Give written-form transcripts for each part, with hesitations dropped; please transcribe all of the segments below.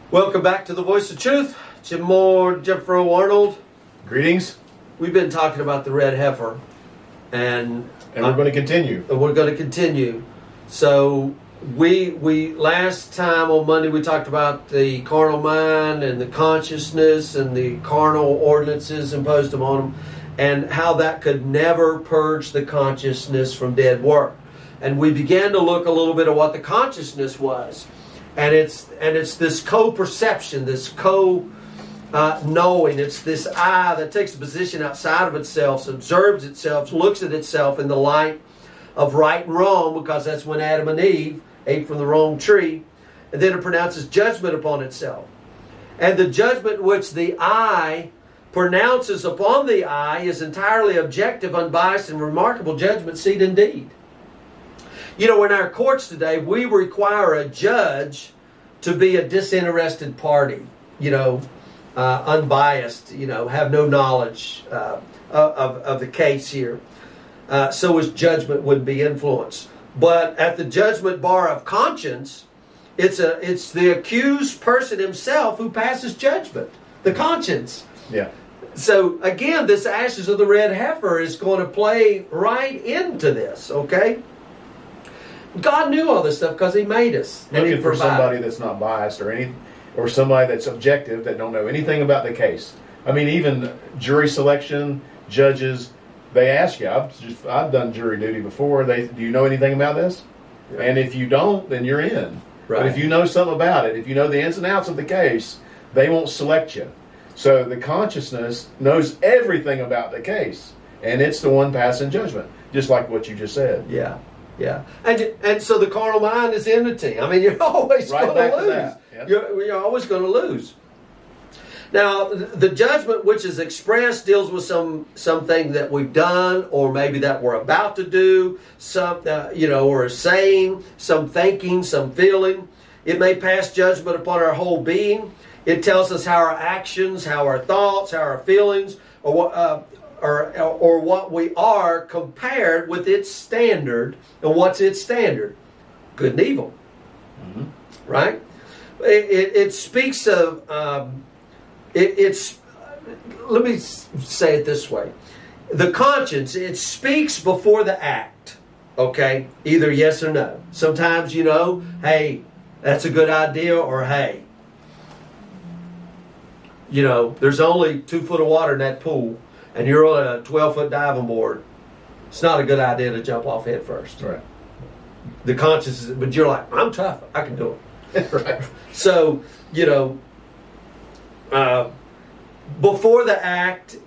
Welcome back to the Voice of Truth. Jim Moore, Jeffrey Arnold. Greetings. We've been talking about the red heifer, and we're going to continue. We're going to continue. So we last time on Monday we talked about the carnal mind and the consciousness and the carnal ordinances imposed upon them, and how that could never purge the consciousness from dead work. And we began to look a little bit at what the consciousness was. And it's this co-perception, this co-knowing. It's this I that takes a position outside of itself, observes itself, looks at itself in the light of right and wrong, because that's when Adam and Eve ate from the wrong tree. And then it pronounces judgment upon itself. And the judgment which the I pronounces upon the I is entirely objective, unbiased, and remarkable judgment seat indeed. You know, in our courts today, we require a judge to be a disinterested party, unbiased, have no knowledge of the case here. So his judgment wouldn't be influenced. But at the judgment bar of conscience, it's the accused person himself who passes judgment, the conscience. Yeah. So again, this ashes of the red heifer is going to play right into this, okay? God knew all this stuff because He made us. Looking for somebody that's not biased or somebody that's objective, that don't know anything about the case. I mean, even jury selection, judges, they ask you. I've done jury duty before. Do you know anything about this? Yeah. And if you don't, then you're in. Right. But if you know something about it, if you know the ins and outs of the case, they won't select you. So the consciousness knows everything about the case, and it's the one passing judgment, just like what you just said. Yeah. Yeah, and so the carnal mind is enmity. I mean, you're always going to lose. Yep. You're always going to lose. Now, the judgment which is expressed deals with something that we've done, or maybe that we're about to do, or saying, some thinking, some feeling. It may pass judgment upon our whole being. It tells us how our actions, how our thoughts, how our feelings, or what we are compared with its standard. And what's its standard? Good and evil. Mm-hmm. Right? It speaks of, let me say it this way. The conscience, it speaks before the act. Okay? Either yes or no. Sometimes, hey, that's a good idea, or hey, there's only 2 foot of water in that pool, and you're on a 12-foot diving board. It's not a good idea to jump off head first. Right. The conscience is, but you're like, I'm tough. I can do it. Right. So, before the act,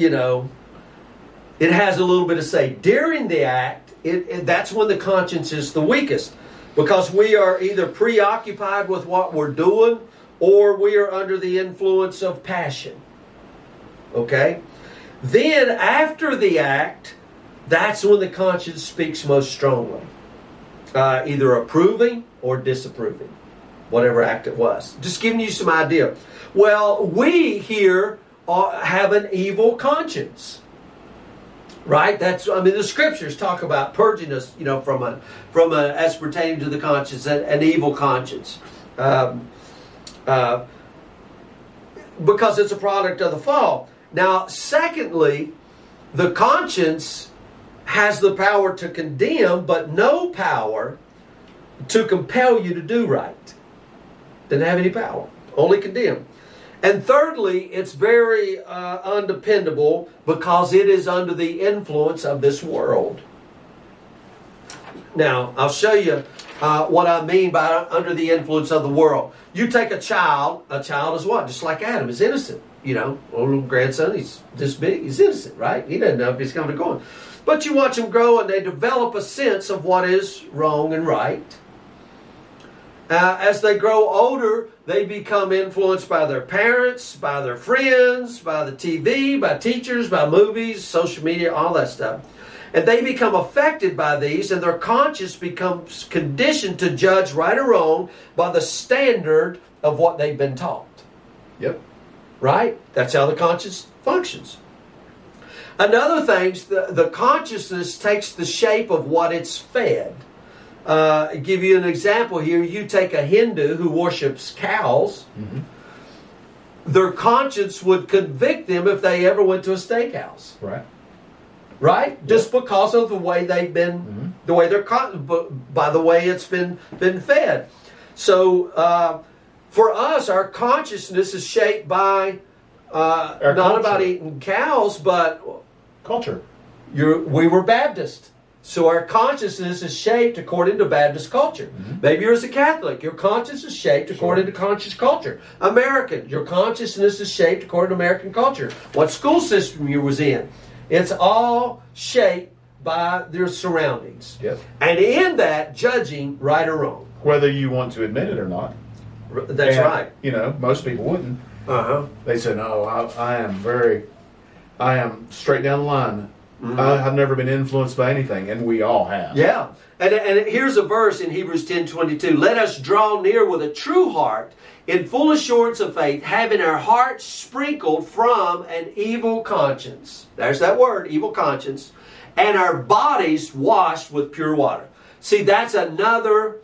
it has a little bit of say. During the act, that's when the conscience is the weakest, because we are either preoccupied with what we're doing, or we are under the influence of passion. Okay? Then, after the act, that's when the conscience speaks most strongly. Either approving or disapproving, whatever act it was. Just giving you some idea. Well, we here have an evil conscience. Right? The scriptures talk about purging us, from as pertaining to the conscience, an evil conscience. Because it's a product of the fall. Now, secondly, the conscience has the power to condemn, but no power to compel you to do right. Doesn't have any power. Only condemn. And thirdly, it's very undependable, because it is under the influence of this world. Now, I'll show you what I mean by under the influence of the world. You take a child is what? Just like Adam, is innocent. Little grandson, he's this big, he's innocent, right? He doesn't know if he's coming or going. But you watch them grow, and they develop a sense of what is wrong and right. As they grow older, they become influenced by their parents, by their friends, by the TV, by teachers, by movies, social media, all that stuff. And they become affected by these, and their conscience becomes conditioned to judge right or wrong by the standard of what they've been taught. Yep. Right? That's how the conscience functions. Another thing, the consciousness takes the shape of what it's fed. Give you an example here. You take a Hindu who worships cows. Mm-hmm. Their conscience would convict them if they ever went to a steakhouse. Right. Right? Yeah. Just because of the way they've been, the way they're by the way it's been fed. So for us, our consciousness is shaped by not culture. About eating cows, but culture. We were Baptist. So our consciousness is shaped according to Baptist culture. Mm-hmm. Maybe you're as a Catholic. Your conscience is shaped according to conscious culture. American, your consciousness is shaped according to American culture. What school system you was in. It's all shaped by their surroundings. Yep. And in that, judging right or wrong. Whether you want to admit it or not. That's right. You know, most people wouldn't. Uh-huh. They say, no, I am straight down the line. Mm-hmm. I've never been influenced by anything, and we all have. Yeah. And here's a verse in Hebrews 10:22. Let us draw near with a true heart, in full assurance of faith, having our hearts sprinkled from an evil conscience. There's that word, evil conscience. And our bodies washed with pure water. See, that's another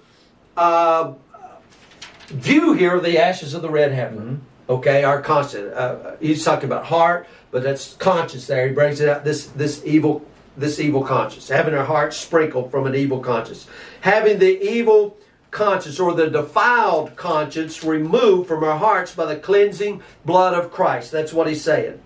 view here of the ashes of the red heifer. Mm-hmm. Okay, our conscience. He's talking about heart, but that's conscience there. He brings it out, this evil conscience. Having our hearts sprinkled from an evil conscience. Having the evil conscience or the defiled conscience removed from our hearts by the cleansing blood of Christ. That's what he's saying.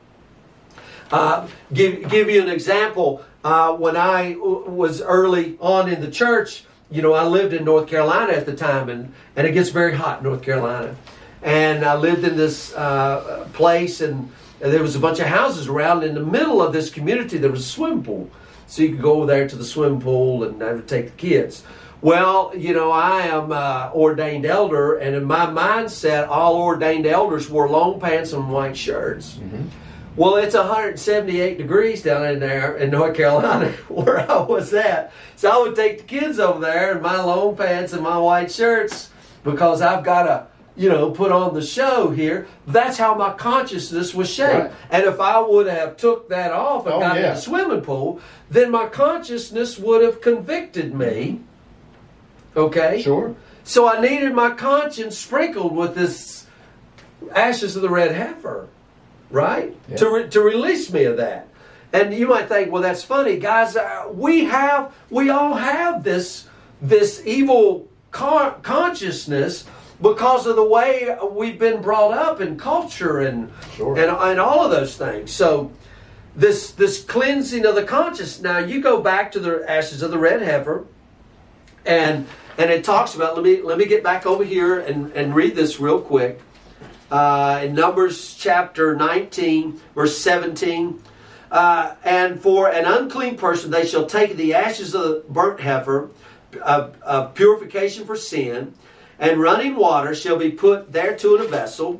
Give you an example. When I was early on in the church, you know, I lived in North Carolina at the time, and it gets very hot in North Carolina. And I lived in this place, and there was a bunch of houses around. In the middle of this community, there was a swimming pool. So you could go over there to the swimming pool, and I would take the kids. Well, you know, I am ordained elder, and in my mindset, all ordained elders wore long pants and white shirts. Mm-hmm. Well, it's 178 degrees down in there in North Carolina where I was at. So I would take the kids over there in my long pants and my white shirts because I've got to, you know, put on the show here. That's how my consciousness was shaped. Right. And if I would have took that off and got in the swimming pool, then my consciousness would have convicted me. Okay? Sure. So I needed my conscience sprinkled with this ashes of the red heifer. Right? Yeah. To release me of that. And you might think, well, that's funny. Guys, we all have this evil consciousness because of the way we've been brought up in culture and all of those things. So this cleansing of the conscience. Now you go back to the ashes of the red heifer, and it talks about, let me get back over here and read this real quick. In Numbers chapter 19, verse 17, and for an unclean person they shall take the ashes of the burnt heifer, of purification for sin, and running water shall be put thereto in a vessel.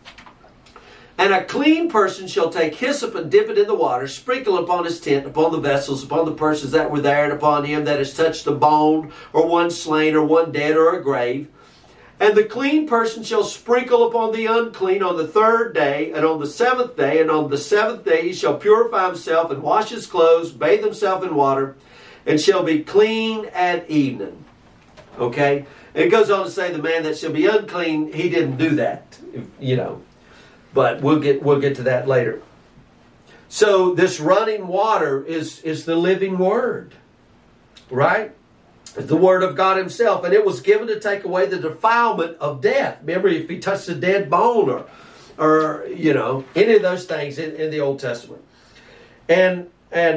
And a clean person shall take hyssop and dip it in the water, sprinkle upon his tent, upon the vessels, upon the persons that were there, and upon him that has touched a bone, or one slain, or one dead, or a grave. And the clean person shall sprinkle upon the unclean on the third day, and on the seventh day, and on the seventh day he shall purify himself, and wash his clothes, bathe himself in water, and shall be clean at evening. Okay? And it goes on to say the man that shall be unclean, he didn't do that, you know. But we'll get to that later. So this running water is the living word. Right? The Word of God Himself, and it was given to take away the defilement of death. Remember, if he touched a dead bone or you know, any of those things in the Old Testament. And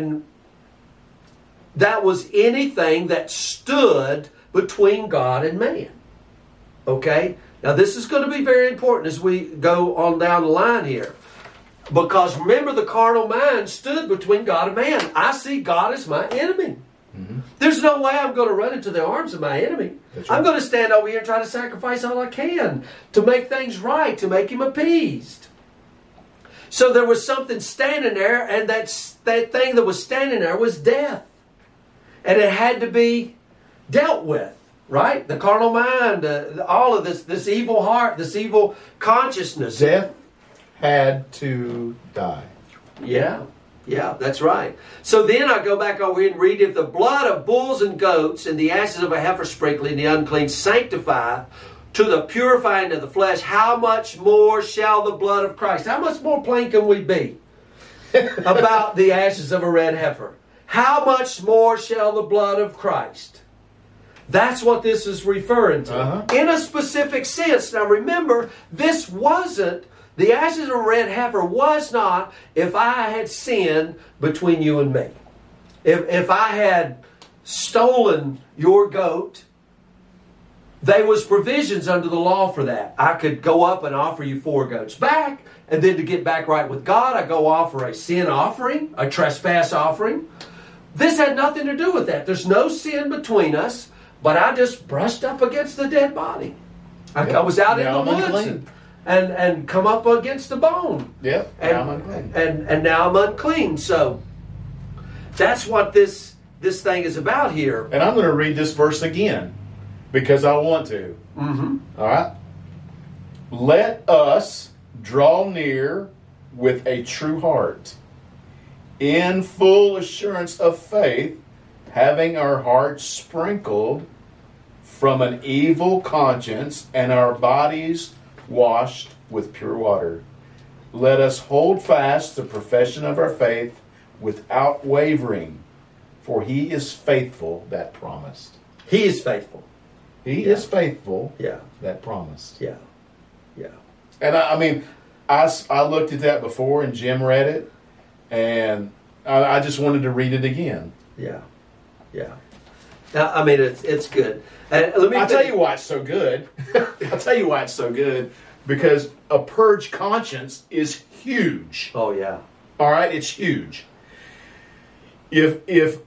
that was anything that stood between God and man. Okay? Now this is going to be very important as we go on down the line here. Because remember, the carnal mind stood between God and man. I see God as my enemy. Mm-hmm. There's no way I'm going to run into the arms of my enemy. Right. I'm going to stand over here and try to sacrifice all I can to make things right, to make him appeased. So there was something standing there, and that thing that was standing there was death. And it had to be dealt with, right? The carnal mind, all of this evil heart, this evil consciousness. Death had to die. Yeah. Yeah, that's right. So then I go back over here and read, if the blood of bulls and goats and the ashes of a heifer sprinkling the unclean sanctifieth to the purifying of the flesh, how much more shall the blood of Christ? How much more plain can we be about the ashes of a red heifer? How much more shall the blood of Christ? That's what this is referring to. In a specific sense. Now remember, this wasn't, the ashes of a red heifer was not if I had sinned between you and me. If I had stolen your goat, there was provisions under the law for that. I could go up and offer you 4 goats back, and then to get back right with God, I go offer a sin offering, a trespass offering. This had nothing to do with that. There's no sin between us, but I just brushed up against the dead body. I was out in the woods and come up against the bone. Yep. And now I'm unclean. So that's what this thing is about here. And I'm going to read this verse again because I want to. Mm-hmm. All right. Let us draw near with a true heart, in full assurance of faith, having our hearts sprinkled from an evil conscience and our bodies washed with pure water. Let us hold fast the profession of our faith without wavering, for he is faithful that promised. He is faithful. He is faithful Yeah. that promised. Yeah. Yeah. And I looked at that before and Jim read it, and I just wanted to read it again. Yeah. Yeah. Now, I mean, it's good. And let me I'll tell you why it's so good. I'll tell you why it's so good. Because a purged conscience is huge. Oh, yeah. All right? It's huge. If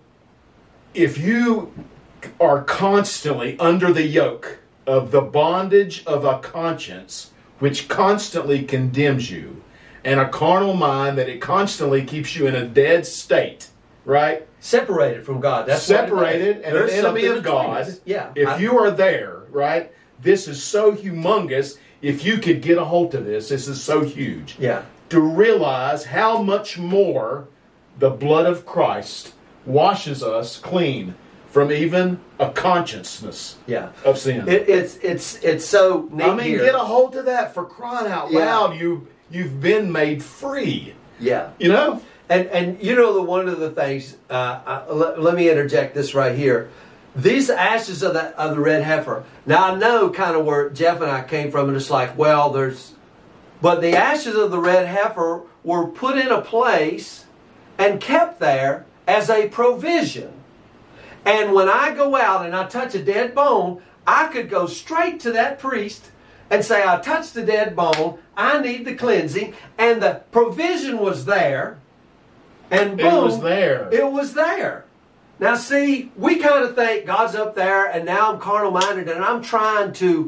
you are constantly under the yoke of the bondage of a conscience which constantly condemns you, and a carnal mind that it constantly keeps you in a dead state, right? Separated from God. That's separated and an enemy of God. Yeah. If you are there, right? This is so humongous. If you could get a hold of this is so huge. Yeah. To realize how much more the blood of Christ washes us clean from even a consciousness of sin. It's so neat. I mean, get a hold of that, for crying out loud. You've been made free. Yeah. You know? And you know, one of the things, let me interject this right here. These ashes of the red heifer. Now I know kind of where Jeff and I came from, and it's like, well, but the ashes of the red heifer were put in a place and kept there as a provision. And when I go out and I touch a dead bone, I could go straight to that priest and say, I touched the dead bone, I need the cleansing, and the provision was there. And boom, it was there. It was there. Now see, we kind of think God's up there and now I'm carnal minded and I'm trying to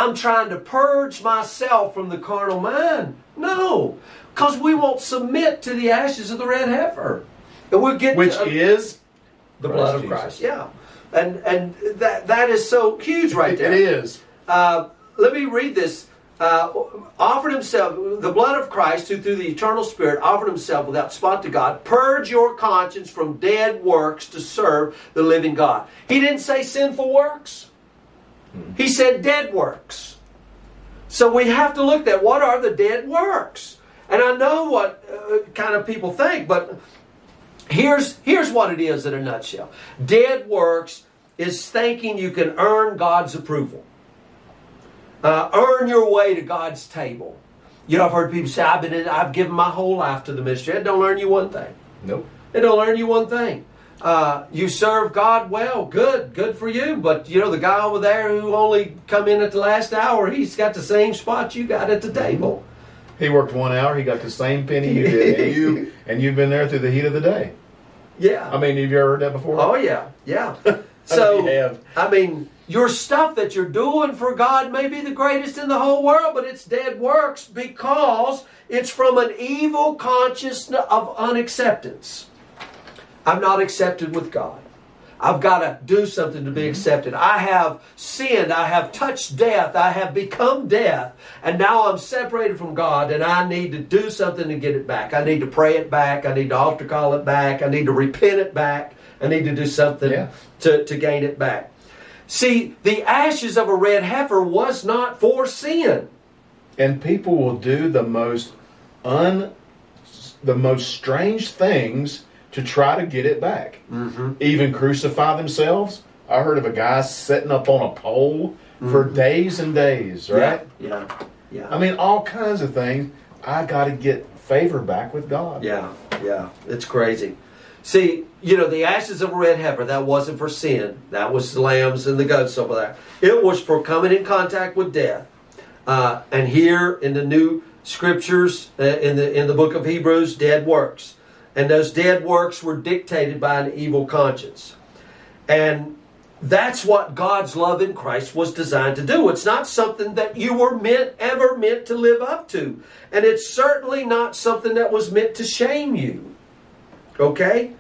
purge myself from the carnal mind. No, because we won't submit to the ashes of the red heifer. And we'll get which is the blood of Christ. Yeah. And that is so huge right there. It is. Let me read this. Offered himself, the blood of Christ, who through the eternal Spirit offered himself without spot to God. Purge your conscience from dead works to serve the living God. He didn't say sinful works. He said dead works. So we have to look at what are the dead works. And I know what kind of people think, but here's what it is in a nutshell. Dead works is thinking you can earn God's approval. Earn your way to God's table. You know, I've heard people say, I've given my whole life to the ministry. It don't earn you one thing. Nope. It don't earn you one thing. You serve God well, good for you. But you know, the guy over there who only come in at the last hour, he's got the same spot you got at the table. He worked 1 hour, he got the same penny you did, and you've been there through the heat of the day. Yeah. I mean, have you ever heard that before? Oh yeah, yeah. So, I mean, your stuff that you're doing for God may be the greatest in the whole world, but it's dead works because it's from an evil consciousness of unacceptance. I'm not accepted with God. I've got to do something to be accepted. I have sinned. I have touched death. I have become death. And now I'm separated from God, and I need to do something to get it back. I need to pray it back. I need to altar call it back. I need to repent it back. I need to do something to gain it back. See, the ashes of a red heifer was not for sin. And people will do the most strange things to try to get it back. Mm-hmm. Even crucify themselves. I heard of a guy sitting up on a pole for days and days, right? Yeah. I mean, all kinds of things. I got to get favor back with God. Yeah. It's crazy. See, the ashes of a red heifer, that wasn't for sin. That was the lambs and the goats over there. It was for coming in contact with death. And here in the new scriptures, in the book of Hebrews, dead works. And those dead works were dictated by an evil conscience. And that's what God's love in Christ was designed to do. It's not something that you were ever meant to live up to. And it's certainly not something that was meant to shame you. Okay?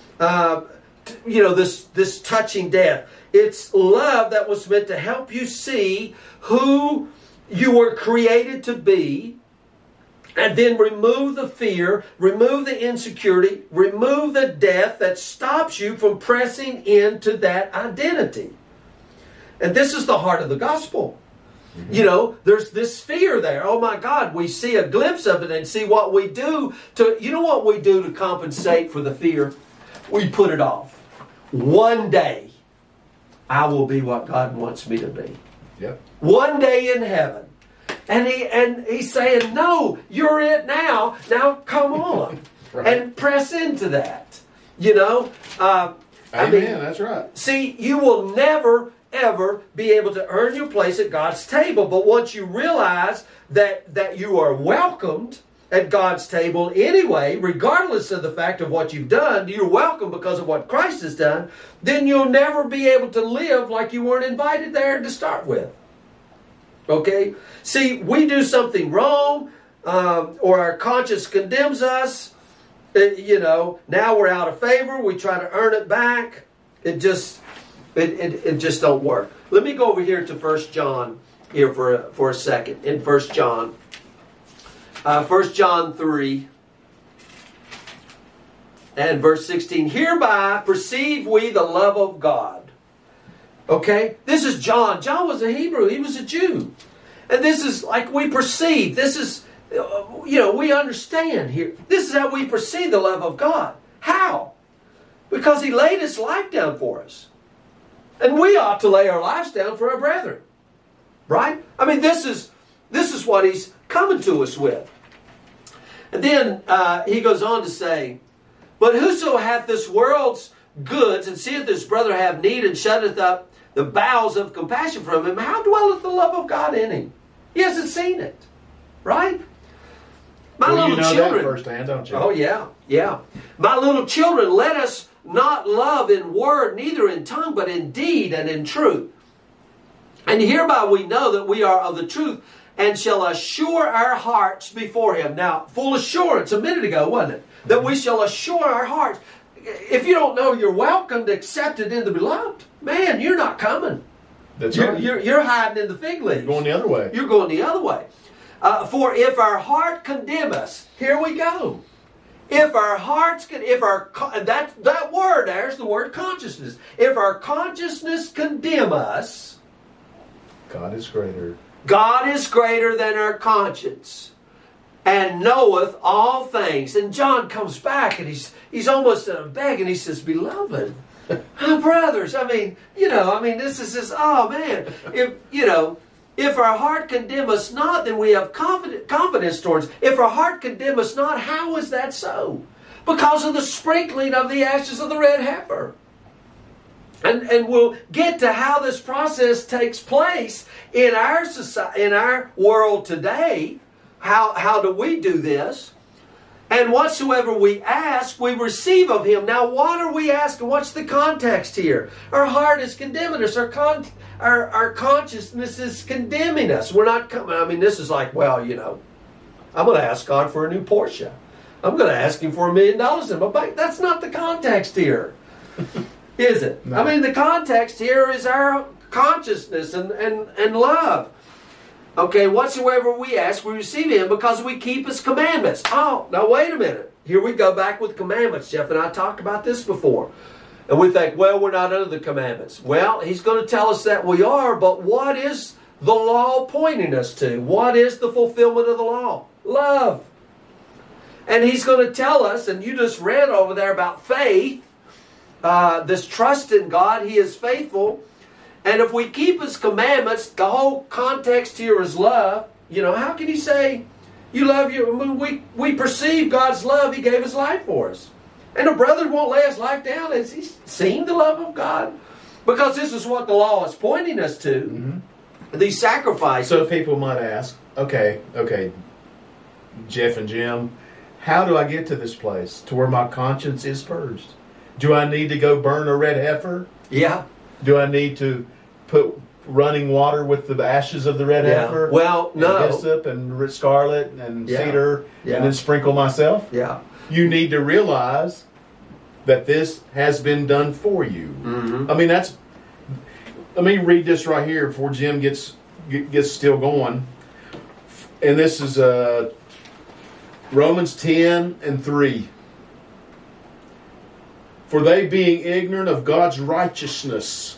This touching death. It's love that was meant to help you see who you were created to be, and then remove the fear, remove the insecurity, remove the death that stops you from pressing into that identity. And this is the heart of the gospel. Mm-hmm. There's this fear there. Oh my God, we see a glimpse of it and see what we do what we do to compensate for the fear? We put it off. One day, I will be what God wants me to be. Yep. One day in heaven. And he's saying, no, you're it now. Now come on. Right. And press into that. Amen, that's right. See, you will never, ever be able to earn your place at God's table. But once you realize that you are welcomed at God's table anyway, regardless of the fact of what you've done, you're welcome because of what Christ has done, then you'll never be able to live like you weren't invited there to start with. Okay? See, we do something wrong, or our conscience condemns us. Now we're out of favor. We try to earn it back. It just don't work. Let me go over here to 1 John here for a second. In 1 John. 1 John 3 and verse 16. Hereby perceive we the love of God. Okay? This is John. John was a Hebrew. He was a Jew. And this is like we perceive. This is, we understand here. This is how we perceive the love of God. How? Because He laid His life down for us. And we ought to lay our lives down for our brethren. Right? I mean, this is what He's coming to us with. And then he goes on to say, but whoso hath this world's goods, and seeth his brother have need, and shutteth up the bowels of compassion from him, how dwelleth the love of God in him? He hasn't seen it. Right? My little children. That firsthand, don't you? Oh, yeah. My little children, let us not love in word, neither in tongue, but in deed and in truth. And hereby we know that we are of the truth, and shall assure our hearts before Him. Now, full assurance a minute ago, wasn't it? That we shall assure our hearts. If you don't know you're welcomed, accepted in the beloved, man, you're not coming. That's right. You're hiding in the fig leaves. You're going the other way. You're going the other way. For if our heart condemn us, here we go. If our hearts that word there's the word consciousness. If our consciousness condemn us, God is greater. God is greater than our conscience, and knoweth all things. And John comes back, and he's almost begging. He says, "Beloved, brothers." This is just, oh man. If our heart condemn us not, then we have confidence towards. If our heart condemn us not, how is that so? Because of the sprinkling of the ashes of the red heifer. And we'll get to how this process takes place in our society, in our world today. How do we do this? And whatsoever we ask, we receive of Him. Now, what are we asking? What's the context here? Our heart is condemning us. Our consciousness is condemning us. We're not coming. This is like, I'm going to ask God for a new Porsche. I'm going to ask Him for $1 million in my bank. That's not the context here. is it? No. I mean, the context here is our consciousness and love. Okay, whatsoever we ask, we receive Him because we keep His commandments. Oh, now wait a minute. Here we go back with commandments. Jeff and I talked about this before. And we think, well, we're not under the commandments. Well, He's going to tell us that we are, but what is the law pointing us to? What is the fulfillment of the law? Love. And He's going to tell us, and you just read over there about faith, this trust in God. He is faithful. And if we keep His commandments, the whole context here is love. You know, how can He say, you love you? I mean, we perceive God's love. He gave His life for us. And a brother won't lay his life down. Has he seen the love of God? Because this is what the law is pointing us to. Mm-hmm. These sacrifices. So people might ask, okay, Jeff and Jim, how do I get to this place to where my conscience is purged? Do I need to go burn a red heifer? Yeah. Do I need to put running water with the ashes of the red heifer? Well, no. And hyssop and scarlet and cedar and then sprinkle myself? Yeah. You need to realize that this has been done for you. Mm-hmm. I mean, let me read this right here before Jim gets still going. And this is Romans 10:3. For they, being ignorant of God's righteousness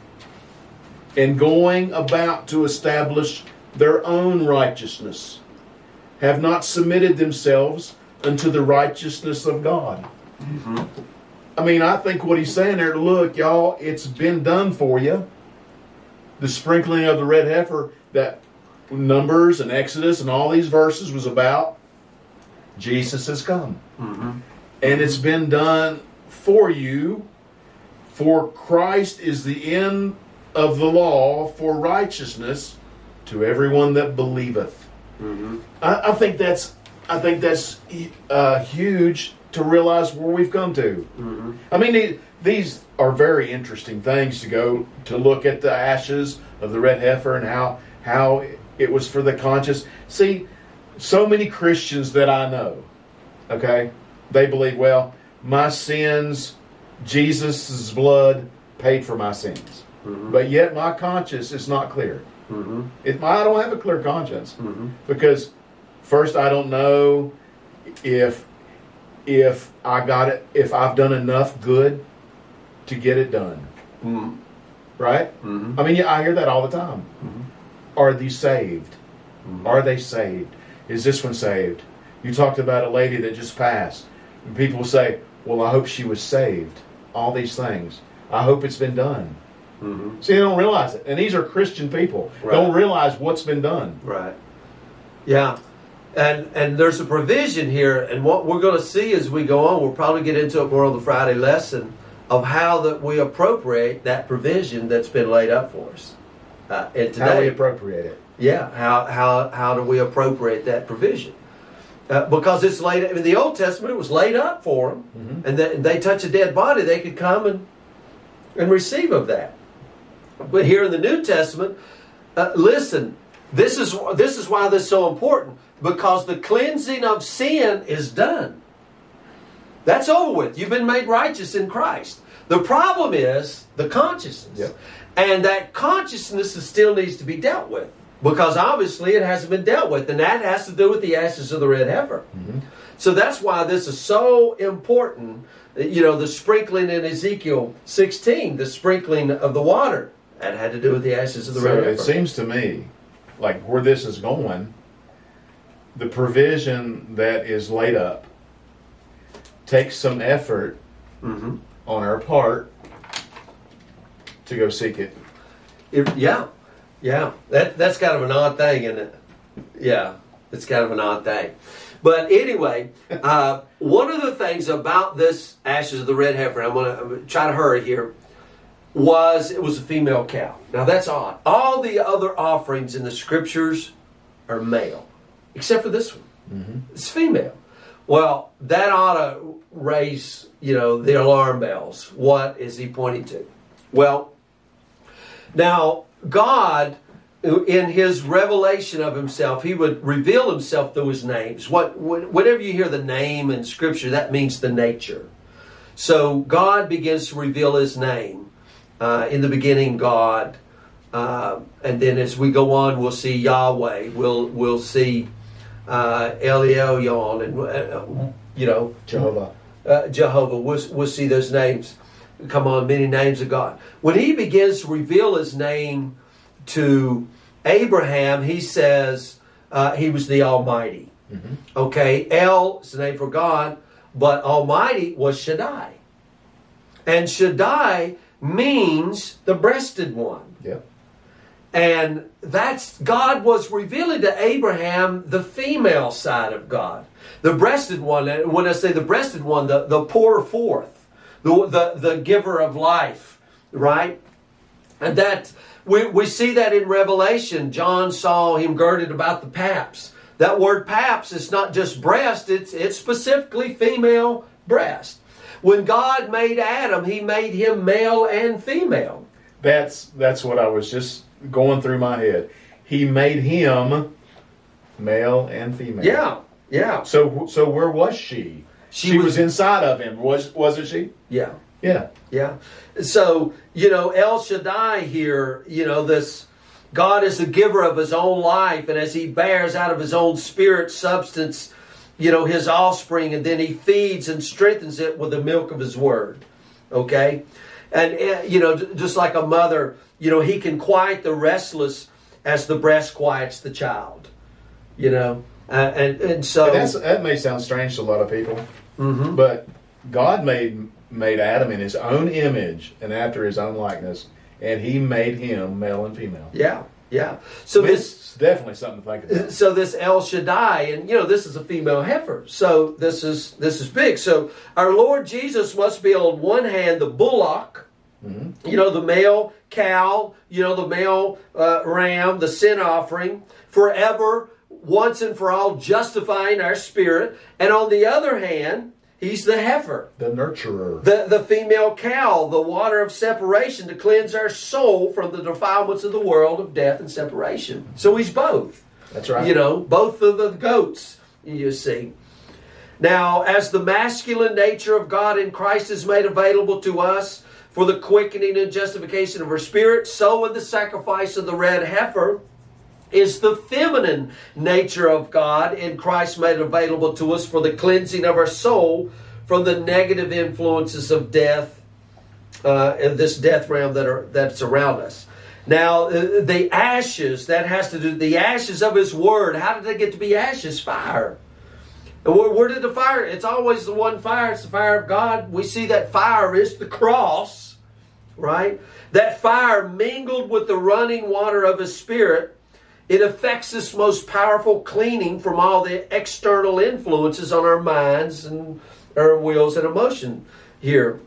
and going about to establish their own righteousness, have not submitted themselves unto the righteousness of God. Mm-hmm. I mean, I think what he's saying there, look, y'all, it's been done for you. The sprinkling of the red heifer, that Numbers and Exodus and all these verses was about, Jesus has come. Mm-hmm. And it's been done for you, for Christ is the end of the law for righteousness to everyone that believeth. Mm-hmm. I think that's huge to realize where we've come to. Mm-hmm. I mean, these are very interesting things to go to look at the ashes of the red heifer and how it was for the conscience. See, so many Christians that I know, okay, they believe, well, my sins, Jesus' blood paid for my sins. Mm-hmm. But yet my conscience is not clear. Mm-hmm. I don't have a clear conscience. Mm-hmm. Because first I don't know if I got it, if I've done enough good to get it done. Mm-hmm. Right? Mm-hmm. I mean, I hear that all the time. Mm-hmm. Are these saved? Mm-hmm. Are they saved? Is this one saved? You talked about a lady that just passed. And people say, well, I hope she was saved. All these things. I hope it's been done. Mm-hmm. See, they don't realize it. And these are Christian people. Right. Don't realize what's been done. Right. Yeah. And there's a provision here. And what we're going to see as we go on, we'll probably get into it more on the Friday lesson, of how that we appropriate that provision that's been laid up for us. And today, how we appropriate it. Yeah. How do we appropriate that provision? Because it's laid. In the Old Testament, it was laid up for them, mm-hmm. and they touch a dead body, they could come and receive of that. But here in the New Testament, listen, this is why this is so important, because the cleansing of sin is done. That's over with. You've been made righteous in Christ. The problem is the consciousness, yep. And that consciousness still needs to be dealt with. Because obviously it hasn't been dealt with. And that has to do with the ashes of the red heifer. Mm-hmm. So that's why this is so important. You know, the sprinkling in Ezekiel 16, the sprinkling of the water, that had to do with the ashes of the red heifer. It seems to me, like where this is going, the provision that is laid up takes some effort mm-hmm. on our part to go seek it. Yeah, that's kind of an odd thing, isn't it? Yeah, it's kind of an odd thing. But anyway, one of the things about this ashes of the red heifer, I'm going to try to hurry here, it was a female cow. Now that's odd. All the other offerings in the scriptures are male, except for this one. Mm-hmm. It's female. Well, that ought to raise, the alarm bells. What is he pointing to? Well, now, God, in His revelation of Himself, He would reveal Himself through His names. Whenever you hear the name in Scripture, that means the nature. So God begins to reveal His name. In the beginning, God. And then as we go on, we'll see Yahweh. We'll see Elyon, and Jehovah. Jehovah. We'll see those names come on, many names of God. When He begins to reveal His name to Abraham, He says He was the Almighty. Mm-hmm. Okay, El is the name for God, but Almighty was Shaddai. And Shaddai means the breasted one. Yeah. And that's, God was revealing to Abraham the female side of God. The breasted one, and when I say the breasted one, the pour forth, the giver of life, right? And that, we see that in Revelation. John saw Him girded about the paps. That word paps is not just breast, it's specifically female breast. When God made Adam, He made him male and female. That's what I was just going through my head. He made him male and female. Yeah, yeah. So where was she? She was inside of him, wasn't she? Yeah. Yeah. Yeah. So, El Shaddai here, this God is the giver of His own life, and as He bears out of His own spirit substance, His offspring, and then He feeds and strengthens it with the milk of His word. Okay? And, just like a mother, He can quiet the restless as the breast quiets the child. And so... that may sound strange to a lot of people, mm-hmm. but God made Adam in His own image and after His own likeness, and He made him male and female. Yeah, yeah. So it's definitely something to think about. So this El Shaddai, and this is a female heifer. So this is big. So our Lord Jesus must be on one hand the bullock, mm-hmm. The male cow, the male ram, the sin offering, forever, once and for all, justifying our spirit. And on the other hand, He's the heifer. The nurturer. The female cow, the water of separation to cleanse our soul from the defilements of the world of death and separation. So He's both. That's right. Both of the goats, you see. Now, as the masculine nature of God in Christ is made available to us for the quickening and justification of our spirit, so in the sacrifice of the red heifer is the feminine nature of God in Christ made available to us for the cleansing of our soul from the negative influences of death and this death realm that's around us. Now, the ashes, that has to do, the ashes of His word, how did they get to be ashes? Fire. And where did the fire? It's always the one fire. It's the fire of God. We see that fire is the cross, right? That fire mingled with the running water of His Spirit. It affects this most powerful cleaning from all the external influences on our minds and our wills and emotion here.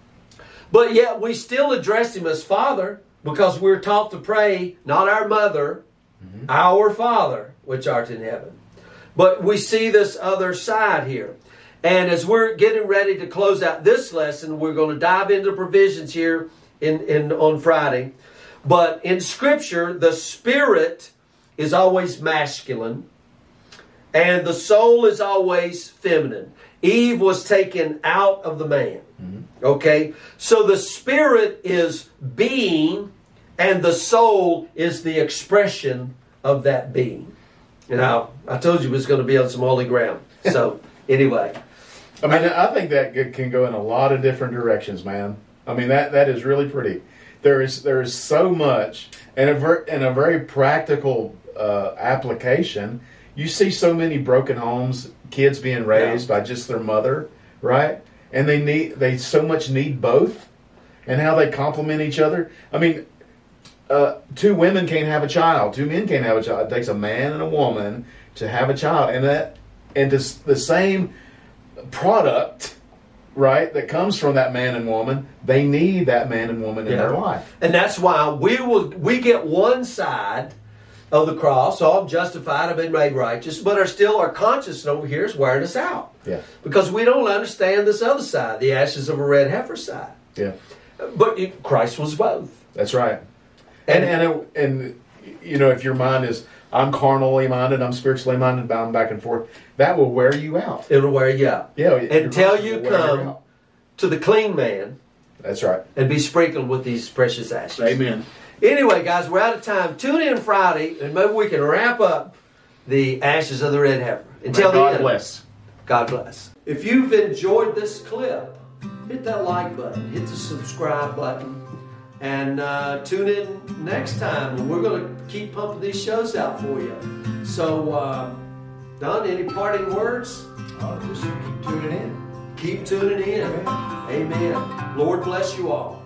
But yet we still address Him as Father because we're taught to pray, not our mother, mm-hmm. our Father, which art in heaven. But we see this other side here. And as we're getting ready to close out this lesson, we're going to dive into provisions here on Friday. But in Scripture, the Spirit is always masculine, and the soul is always feminine. Eve was taken out of the man. Mm-hmm. Okay? So the spirit is being, and the soul is the expression of that being. I told you it was going to be on some holy ground. So, anyway. I think that can go in a lot of different directions, man. That is really pretty. There is so much, and a very practical application. You see so many broken homes, kids being raised by just their mother, right? And they so much need both, and how they complement each other. Two women can't have a child, two men can't have a child. It takes a man and a woman to have a child, and the same product, right, that comes from that man and woman, they need that man and woman in their life. And that's why we get one side of the cross, so I'm justified, I've been made righteous, but our conscience over here is wearing us out. Yeah. Because we don't understand this other side, the ashes of a red heifer side. Yeah. But Christ was both. That's right. And if your mind is, I'm carnally minded, I'm spiritually minded, bound back and forth, that will wear you out. It'll wear you out. Yeah. Until you come to the clean man That's right. and be sprinkled with these precious ashes. Amen. Anyway, guys, we're out of time. Tune in Friday, and maybe we can wrap up the ashes of the red heifer. Until God then, bless. God bless. If you've enjoyed this clip, hit that like button, hit the subscribe button, and tune in next time. And we're going to keep pumping these shows out for you. So, Don, any parting words? Just keep tuning in. Keep tuning in. Amen. Lord bless you all.